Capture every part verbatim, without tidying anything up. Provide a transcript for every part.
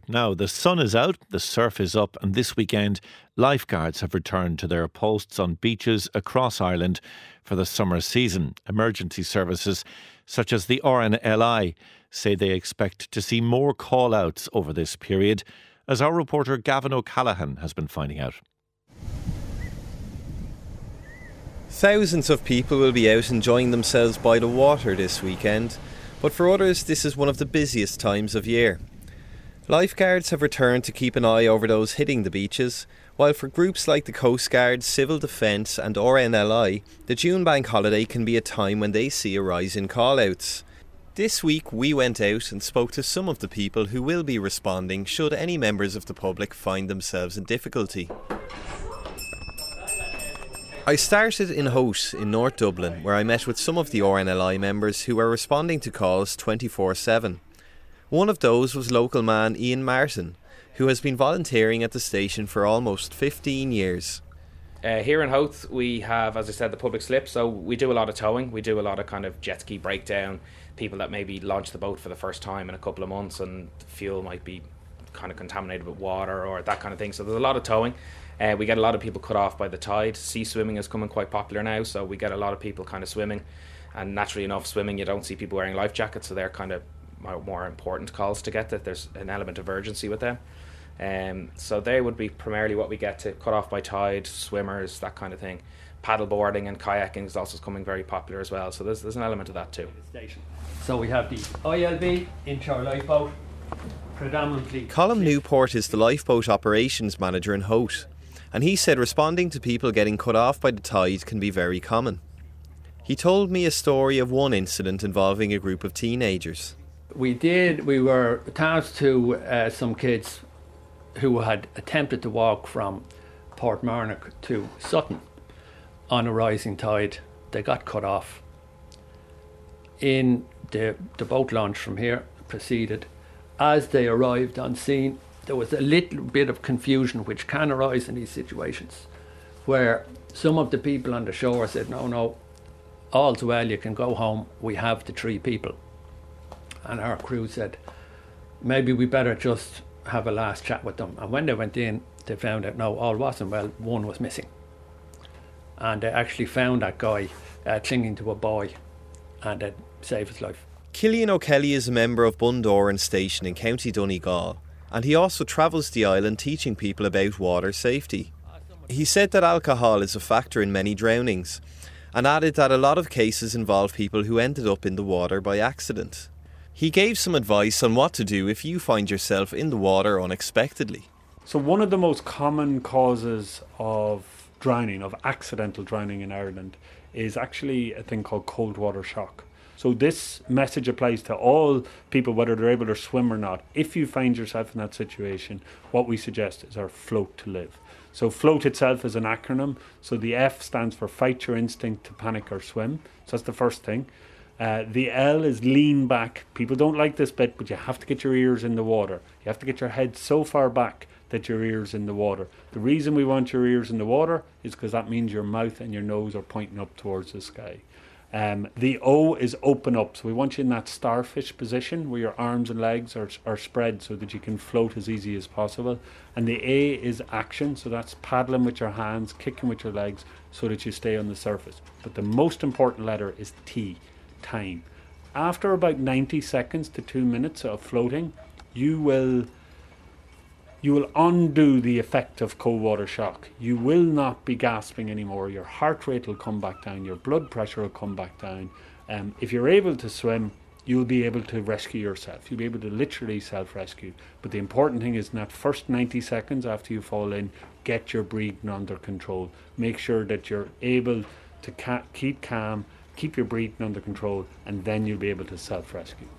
Now, the sun is out, the surf is up, and this weekend, lifeguards have returned to their posts on beaches across Ireland for the summer season. Emergency services, such as the R N L I, say they expect to see more call-outs over this period, as our reporter Gavin O'Callaghan has been finding out. Thousands of people will be out enjoying themselves by the water this weekend, but for others this is one of the busiest times of year. Lifeguards have returned to keep an eye over those hitting the beaches, while for groups like the Coast Guard, Civil Defence and R N L I, the June bank holiday can be a time when they see a rise in call-outs. This week we went out and spoke to some of the people who will be responding should any members of the public find themselves in difficulty. I started in Howth in North Dublin, where I met with some of the R N L I members who are responding to calls twenty-four seven. One of those was local man Ian Martin, who has been volunteering at the station for almost fifteen years. Uh, here in Howth we have, as I said, the public slip, so we do a lot of towing, we do a lot of kind of jet ski breakdown, people that maybe launch the boat for the first time in a couple of months and the fuel might be kind of contaminated with water or that kind of thing, so there's a lot of towing. Uh, we get a lot of people cut off by the tide. Sea swimming is coming quite popular now, so we get a lot of people kind of swimming, and naturally enough swimming you don't see people wearing life jackets, so they're kind of more important calls to get, that there's an element of urgency with them. Um, so they would be primarily what we get to, cut off by tide, swimmers, that kind of thing. Paddle boarding and kayaking is also coming very popular as well, so there's, there's an element of that too. So we have the I L B, inshore lifeboat, predominantly. Colm Newport is the lifeboat operations manager in Howth, and he said responding to people getting cut off by the tide can be very common. He told me a story of one incident involving a group of teenagers. We did, we were tasked to uh, some kids who had attempted to walk from Portmarnock to Sutton on a rising tide. They got cut off. In the, the boat launch from here proceeded. As they arrived on scene, there was a little bit of confusion which can arise in these situations, where some of the people on the shore said, no, no, all's well, you can go home, we have the three people. And our crew said, maybe we better just have a last chat with them. And when they went in, they found out, no, all wasn't well, one was missing. And they actually found that guy uh, clinging to a buoy, and it saved his life. Cillian O'Kelly is a member of Bundoran Station in County Donegal, and he also travels the island teaching people about water safety. He said that alcohol is a factor in many drownings, and added that a lot of cases involve people who ended up in the water by accident. He gave some advice on what to do if you find yourself in the water unexpectedly. So one of the most common causes of drowning, of accidental drowning in Ireland, is actually a thing called cold water shock. So this message applies to all people, whether they're able to swim or not. If you find yourself in that situation, what we suggest is our float to live. So float itself is an acronym. So the F stands for fight your instinct to panic or swim. So that's the first thing. Uh, the L is lean back. People don't like this bit, but you have to get your ears in the water. You have to get your head so far back that your ears in the water. The reason we want your ears in the water is because that means your mouth and your nose are pointing up towards the sky. Um, the O is open up. So we want you in that starfish position where your arms and legs are, are spread so that you can float as easy as possible. And the A is action. So that's paddling with your hands, kicking with your legs so that you stay on the surface. But the most important letter is T. Time. After about ninety seconds to two minutes of floating, you will you will undo the effect of cold water shock. You will not be gasping anymore. Your heart rate will come back down. Your blood pressure will come back down. Um, if you're able to swim, you'll be able to rescue yourself. You'll be able to literally self-rescue. But the important thing is in that first ninety seconds after you fall in, get your breathing under control. Make sure that you're able to ca- keep calm, keep your breathing under control, and then you'll be able to self-rescue.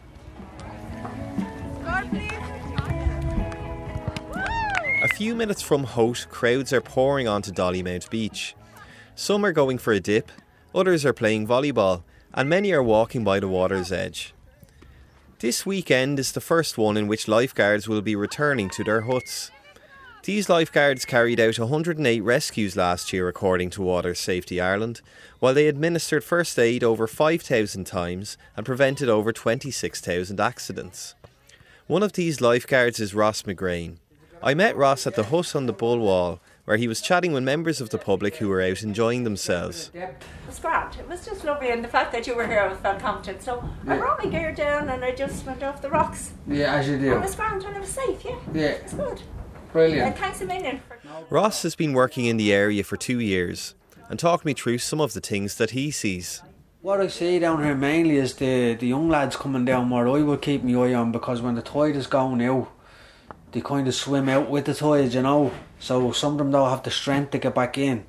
A few minutes from Howth, crowds are pouring onto Dollymount Beach. Some are going for a dip, others are playing volleyball, and many are walking by the water's edge. This weekend is the first one in which lifeguards will be returning to their huts. These lifeguards carried out one hundred eight rescues last year according to Water Safety Ireland, while they administered first aid over five thousand times and prevented over twenty-six thousand accidents. One of these lifeguards is Ross McGrain. I met Ross at the hut on the Bull Wall, where he was chatting with members of the public who were out enjoying themselves. It was grand. It was just lovely, and the fact that you were here, I felt confident. So yeah. I brought my gear down and I just went off the rocks. Yeah, as you do. And it was grand and it was safe, yeah. Yeah. It was good. Brilliant. Uh, thanks a million. For- Ross has been working in the area for two years and talked me through some of the things that he sees. What I see down here mainly is the, the young lads coming down where I would keep my eye on, because when the tide is going out, they kind of swim out with the tide, you know. So some of them don't have the strength to get back in.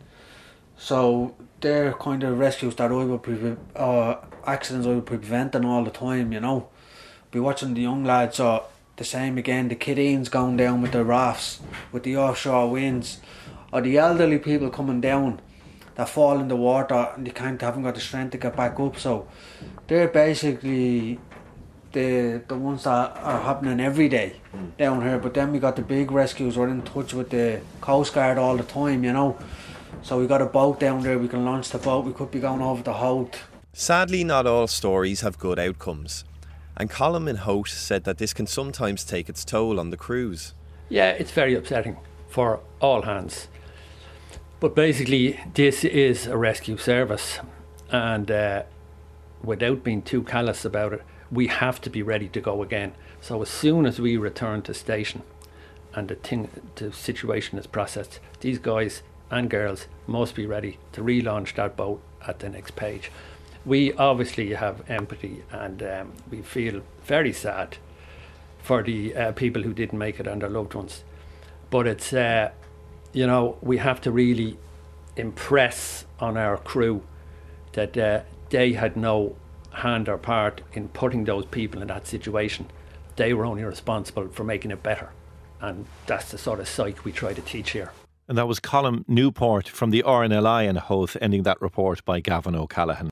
So they're kind of rescues that I would pre- uh, accidents I would be preventing all the time, you know. Be watching the young lads, or the same again, the kiddies going down with the rafts, with the offshore winds, or the elderly people coming down that fall in the water and they can't haven't got the strength to get back up. So they're basically the the ones that are happening every day mm. down here. But then we got the big rescues. We're in touch with the Coast Guard all the time, you know. So we got a boat down there, we can launch the boat, we could be going over the Hout. Sadly, not all stories have good outcomes. And Colin in Hout said that this can sometimes take its toll on the crews. Yeah, it's very upsetting for all hands. But basically, this is a rescue service, and uh, without being too callous about it, we have to be ready to go again. So as soon as we return to station and the thing, the situation is processed, these guys and girls must be ready to relaunch that boat at the next page. We obviously have empathy, and um, we feel very sad for the uh, people who didn't make it and their loved ones. But it's, uh, you know, we have to really impress on our crew that uh, they had no hand or part in putting those people in that situation. They were only responsible for making it better. And that's the sort of psyche we try to teach here. And that was Colin Newport from the R N L I in Howth, ending that report by Gavin O'Callaghan.